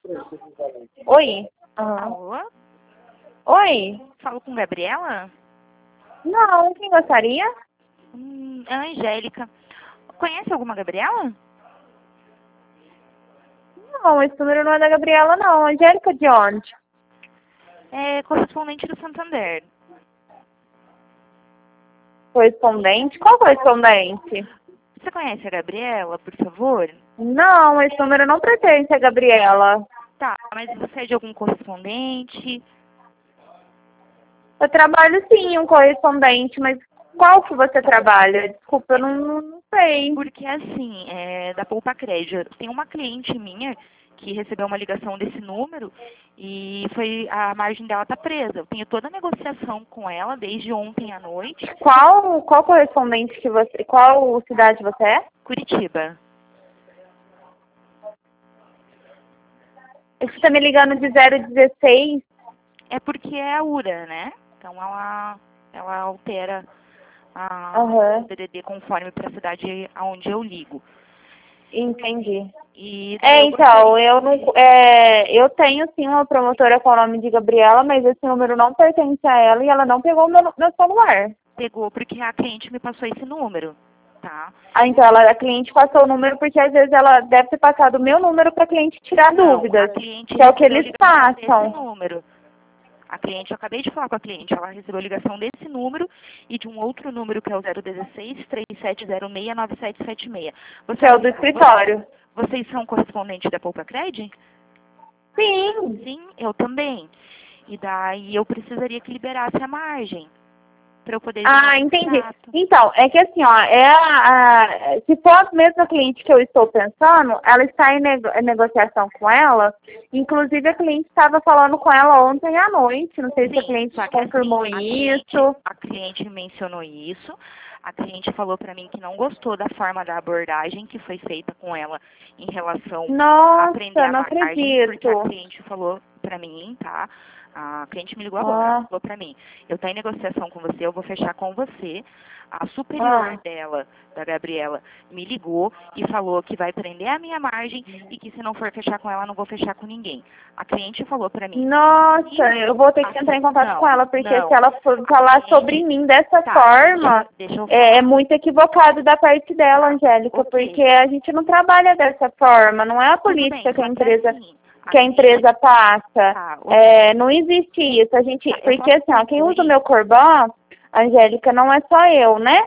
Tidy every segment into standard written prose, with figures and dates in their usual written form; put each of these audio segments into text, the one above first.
Oi? Aham. Alô? Oi? Falo com Gabriela? Não, quem gostaria? É a Angélica. Conhece alguma Gabriela? Não, esse número não é da Gabriela, não. Angélica de onde? É correspondente do Santander. Correspondente? Qual correspondente? Você conhece a Gabriela, por favor? Não, esse número não pertence a Gabriela. Tá, mas você é de algum correspondente? Eu trabalho sim, um correspondente, mas qual que você trabalha? Desculpa, eu não sei. Porque assim, da Poupa Crédito, tem uma cliente minha que recebeu uma ligação desse número e a margem dela tá presa. Eu tenho toda a negociação com ela desde ontem à noite. Qual correspondente que você... Qual cidade você é? Curitiba. Você está me ligando de 016? É porque é a URA, né? Então ela altera Aham. o DDD conforme para a cidade aonde eu ligo. Entendi. E daí Eu não, eu tenho sim uma promotora com o nome de Gabriela, mas esse número não pertence a ela e ela não pegou o meu celular. pegou porque a cliente me passou esse número, tá? Ah, então a cliente passou o número porque às vezes ela deve ter passado o meu número para a cliente tirar Não, dúvidas, a cliente que é o que recebeu eles ligação desse passam. número. A cliente, eu acabei de falar com a cliente, ela recebeu ligação desse número e de um outro número que é o 016 3706 9776. Que é o do escritório. Vocês são correspondentes da Poupa Cred? Sim. Sim, eu também. E daí eu precisaria que liberasse a margem para eu poder gerar Ah, o entendi. contrato. Então, é que assim, ó, se for a mesma cliente que eu estou pensando, ela está em negociação com ela. Inclusive, a cliente estava falando com ela ontem à noite. Não sei se a cliente Só que confirmou assim, isso. a cliente mencionou isso. A cliente falou para mim que não gostou da forma da abordagem que foi feita com ela em relação a aprender Nossa, a não margem, porque a acredito. cliente falou para mim, tá? A cliente me ligou agora, ela Ah, falou para mim, eu estou em negociação com você, eu vou fechar com você. A superior ah. dela, da Gabriela, me ligou e falou que vai prender a minha margem e que se não for fechar com ela, não vou fechar com ninguém. A cliente falou para mim. Nossa, eu vou ter que entrar em contato com ela, porque Não. se ela for falar sobre mim dessa Tá, forma, deixa eu é muito equivocado da parte dela, Angélica, Ok. porque a gente não trabalha dessa forma, não é a Tudo bem, política que só a empresa assim, que a empresa passa. Tá, Não existe isso. A gente, Tá, eu porque posso assim, ó, quem usa o concluir? meu Corban, Angélica, não é só eu, né?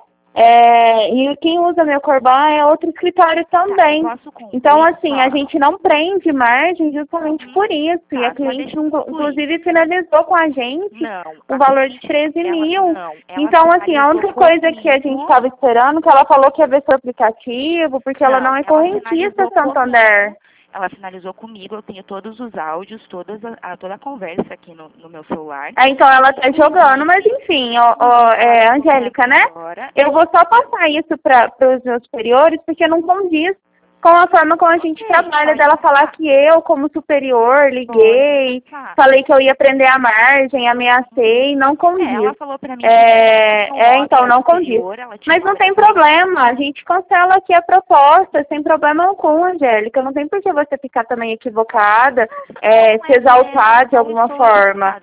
E quem usa meu Corban é outro escritório também. eu posso concluir? Então, assim, a Só. gente não prende margem justamente por isso. E a Tá, só cliente, deixa eu concluir. inclusive, finalizou com a gente Não, o a valor de cliente, 13 mil. ela Então, assim, a finalizou única coisa que a gente comigo. estava esperando, que ela falou que ia ver seu aplicativo, porque ela não é ela correntista finalizou Santander. comigo. Ela finalizou comigo, eu tenho todos os áudios, toda a conversa aqui no meu celular. Então ela tá jogando, mas enfim, Angélica, né? Agora, Eu vou só passar isso para os meus superiores, porque não condiz com a forma como a gente trabalha, dela falar que eu, como superior, liguei, falei que eu ia prender a margem, ameacei, não condiz. ela falou pra mim Então não condiz. Mas não tem problema, a gente cancela aqui a proposta, sem problema algum, Angélica. Não tem por que você ficar também equivocada, se exaltar de alguma forma.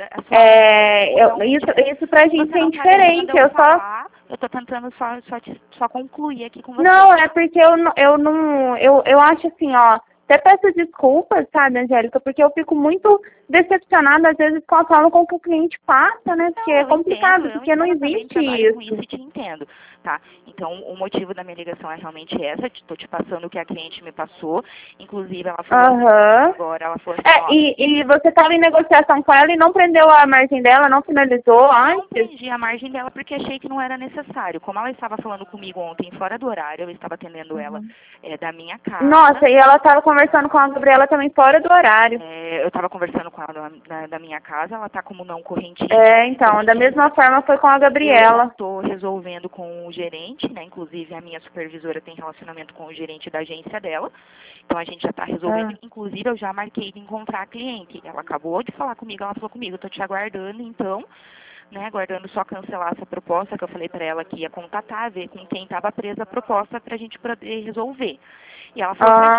Isso pra gente é indiferente. Eu tô tentando só concluir aqui com você. Não, é porque eu acho assim, ó, até peço desculpas, sabe, Angélica, porque eu fico muito decepcionada, às vezes, com a forma com que o cliente passa, né, porque é complicado, porque não existe isso. Com isso e te entendo, tá? Então, o motivo da minha ligação é realmente essa, estou te passando o que a cliente me passou, inclusive ela falou agora, ela falou assim, e você estava em negociação com ela e não prendeu a margem dela, não finalizou antes? Não prendi a margem dela porque achei que não era necessário. Como ela estava falando comigo ontem fora do horário, eu estava atendendo ela da minha casa. Nossa, e ela estava conversando com a Gabriela também fora do horário. Eu estava conversando com ela da minha casa, ela está como não correntista. Então, da mesma forma foi com a Gabriela. Eu estou resolvendo com o gerente, né? Inclusive a minha supervisora tem relacionamento com o gerente da agência dela. Então a gente já está resolvendo. Inclusive eu já marquei de encontrar a cliente. Ela acabou de falar comigo, ela falou comigo, eu estou te aguardando, então, né, aguardando só cancelar essa proposta, que eu falei para ela que ia contatar, ver com quem estava presa a proposta para a gente poder resolver. E ela falou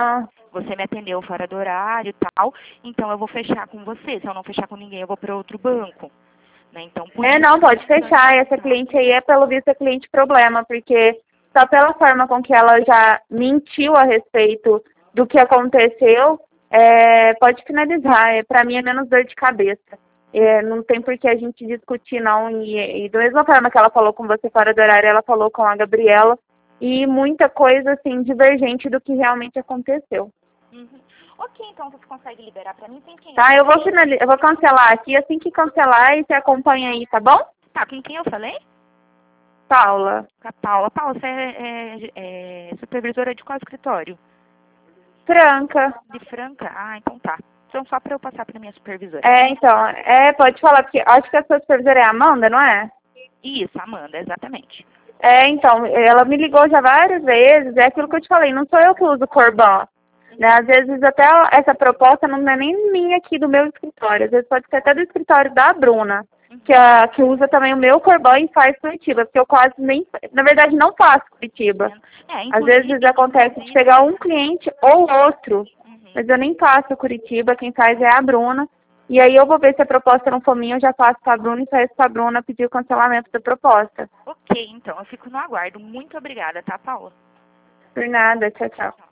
Você me atendeu fora do horário e tal, então eu vou fechar com você. Se eu não fechar com ninguém, eu vou para outro banco. Né? Então, Não, pode fechar. Essa cliente aí é, pelo visto, cliente problema, porque só pela forma com que ela já mentiu a respeito do que aconteceu, pode finalizar. Para mim é menos dor de cabeça. Não tem por que a gente discutir, não. E da mesma forma que ela falou com você fora do horário, ela falou com a Gabriela. E muita coisa, assim, divergente do que realmente aconteceu. Uhum. Ok, então você consegue liberar pra mim? Tem quem? Tá, eu vou cancelar aqui. Assim que cancelar, e você acompanha aí, tá bom? Tá, com quem eu falei? Paula. Com a Paula. Paula, você é supervisora de qual escritório? Franca. De Franca? Ah, então tá. Então só pra eu passar pra minha supervisora. Então, pode falar, porque acho que a sua supervisora é a Amanda, não é? Isso, Amanda, exatamente. Então, ela me ligou já várias vezes, é aquilo que eu te falei, não sou eu que uso Corban. Né? Às vezes até essa proposta não é nem minha aqui do meu escritório, às vezes pode ser até do escritório da Bruna, que usa também o meu Corban e faz Curitiba, porque eu quase nem, na verdade não faço Curitiba. Às vezes acontece de pegar um cliente ou outro, mas eu nem faço Curitiba, quem faz é a Bruna. E aí eu vou ver se a proposta não for minha, eu já passo para a Bruna e peço para a Bruna pedir o cancelamento da proposta. Ok, então, eu fico no aguardo. Muito obrigada, tá, Paula? Por nada, tchau, tchau.